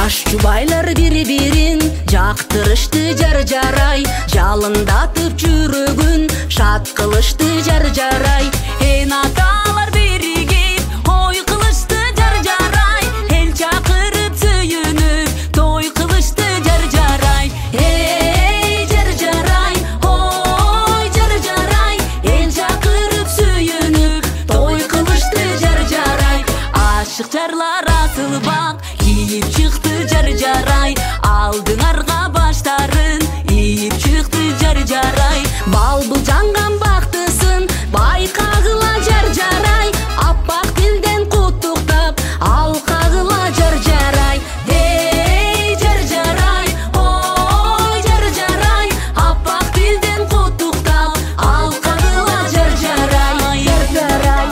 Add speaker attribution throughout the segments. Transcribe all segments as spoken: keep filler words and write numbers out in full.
Speaker 1: Жаш жубайлар бири-бирин жактырышты жар-жарай, жалындатып жүрөгүн шат кылышты жар-жарай. Эн аталар биригип ой кылышты жар-жарай, эл чакырып сүйүнүп той кылышты жар-жарай. Эй жар-жарай, ой жар-жарай, эл чакырып сүйүнүп той кылышты жар-жарай. Ашык жарлар асылбак кийип чыкты жар-жарай, алдыңарга баштарын ийип чыкты жар-жарай. Балбыл жанган бактысын байкагыла жар-жарай, аппак тилден куттуктап алкагыла жар-жарай. Эй жар-жарай, ой жар-жарай, аппак тилден куттуктап алкагыла жар-жарай. Жар-жарай.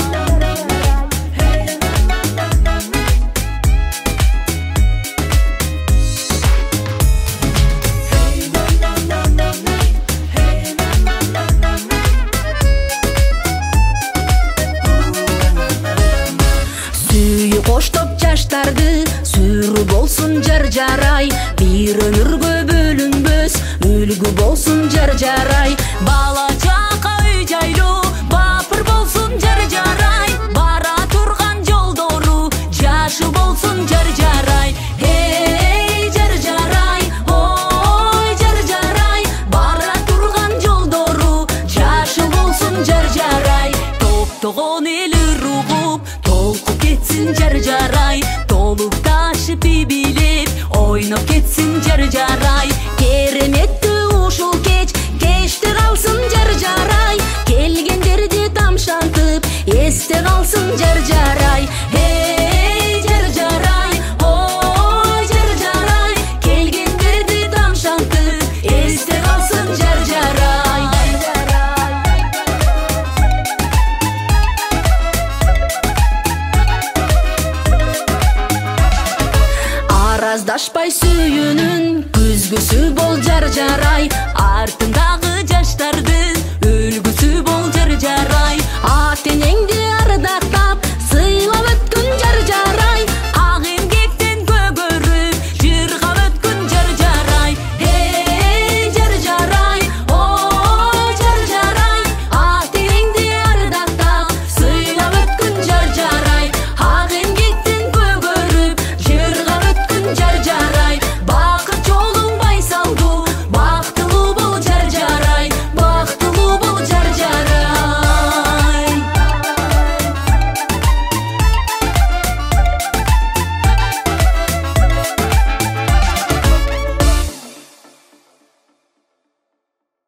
Speaker 1: Сүйү коштоп жаштарды сүрү болсун жар-жарай, бир өмүргө бөлүнбөс үлгү болсун жар-жарай. Бала чака үй жайлуу бапыр болсун жар-жарай, бара турган жолдору жашы болсун жар-жарай. Эй жар-жарай, ой жар-жарай, бара турган жолдору жашы болсун жар-жарай. Токтогон эл уругуп толкуп кетсин жар-жарай, толуп ташып бийлеп ойноп кетсин жар-жарай. Кереметтүү ушул кеч кечте калсын жар-жарай, келгендерди тамшантып эсте калсын жар-жарай. Эй жар-жарай, ой жар-жарай, келгендерди тамшантып эсте калсын жар-жарай. Араздашпай сүйүүнүн күзгүсү бол жар-жарай,